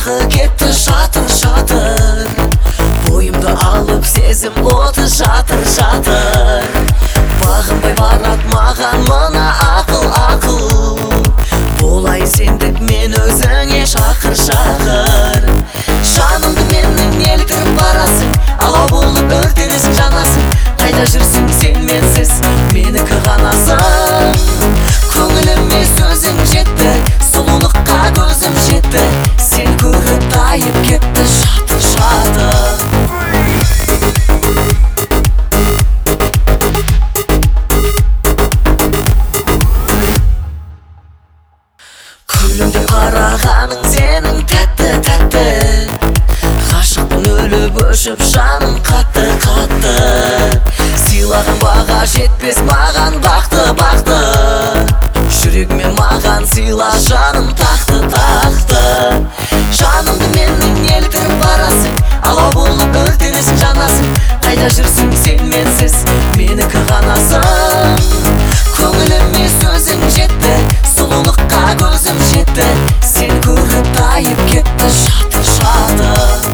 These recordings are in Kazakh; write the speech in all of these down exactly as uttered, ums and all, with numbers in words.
дағы кетті шатыр шатыр, бойымды алып сезім оты жатыр жатыр. Бағынбай барат маған мына ақыл ақыл, болай сендік мен өзіңе шақыр шақыр. Жанымды менің еліктіріп барасың, алау болып өртенесің жанасың. Қайда жүрсің сен менсіз, менікі ғанасың. Көңіліме сөзің жетті, сұлулыққа көзім жетті, сен көріп тайып кетті шатыр шатыр. Күлімдеп қарағаның сенің тәтті тәтті, ғашықпын өліп өшіп жаным қатты қатты. Сыйлаған баға жетпес маған бақты бақты, жүрегіме маған сыйла жаным тақты тақты. Жанымды менің еліктіріп барасың, алау болып өртенесің жанасың. Қайда жүрсің сен менсіз, менікі ғанасың. Көңіліме сөзің жетті, сұлулыққа көзім жетті, сен көріп тайып кетті шатыр шатыр.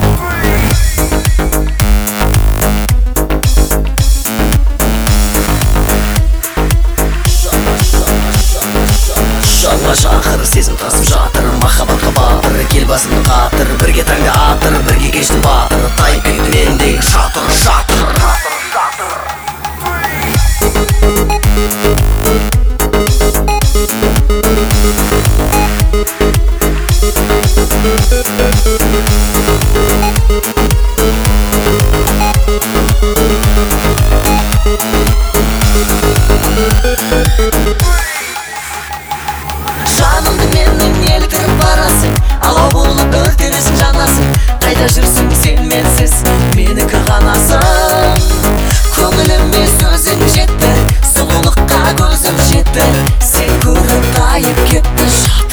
Жанға шақыр, сезім тасып жатыр, махаббатқа батыр, кел басымды қатыр, бірге таңда атыр, бірге кештім батыр, тайып кетті мендегі шатыр шатыр. Жанымды менің еліктіріп барасың, алау болып өртенесің жанасың. Қайда жүрсің сен менсіз, менікі ғанасың. Көңіліме сөзің жетті, сұлулыққа көзім жетті, сен көріп тайып кетті шатыр.